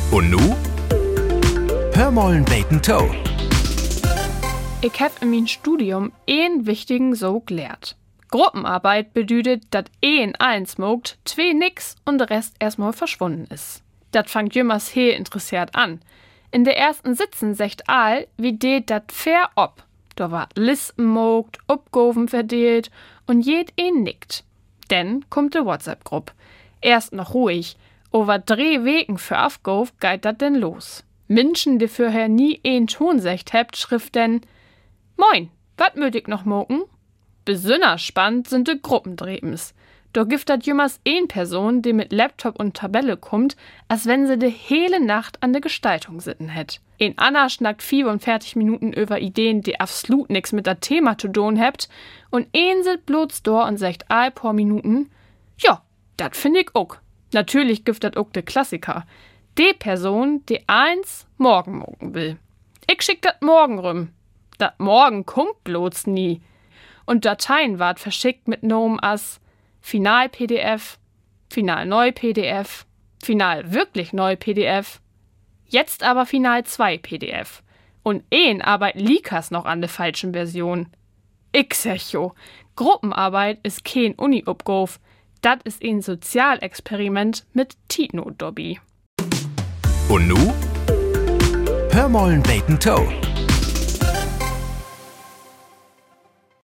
Und nu? Hör mollen beten Toe. Ich hab in meinem Studium einen wichtigen so gelehrt. Gruppenarbeit bedeutet, dass eins mogt, zwei nix und der Rest erstmal verschwunden ist. Dat fangt jümmers heel interessiert an. In der ersten Sitzen secht all, wie det dat fair ob. Da ward Listen mogt, Uppgoven verdeelt und jed nickt. Denn kommt de WhatsApp-Grupp. Erst noch ruhig. Over 3 Weken für Aufgauf geht dat denn los. Menschen, die vorher nie Ton secht hebt, schrift denn: Moin, wat möt ich noch moken? Besonders spannend sind de Gruppendrebens. Da gibt dat jümmers Person, die mit Laptop und Tabelle kommt, als wenn sie de hele Nacht an der Gestaltung sitten hätt. Anna schnackt 45 Minuten über Ideen, die absolut nix mit der Thema zu tun hebt, und sit bloß da und sagt all paar Minuten: Ja, dat find ich auch. Natürlich gibt dat auch de Klassiker. Die Person, die eins morgen mogen will. Ich schick dat morgen rum. Dat morgen kommt bloß nie. Und Dateien ward verschickt mit Nomen as Final-PDF, Final-Neu-PDF, Final wirklich Neu-PDF, jetzt aber Final-2-PDF. Und Arbeit likas noch an der falschen Version. Ich sag jo, Gruppenarbeit ist kein Uni-Uppgauf, dat ist ein Sozialexperiment mit Titnot-Dobby. Und nu? Hör mollen beten Toe.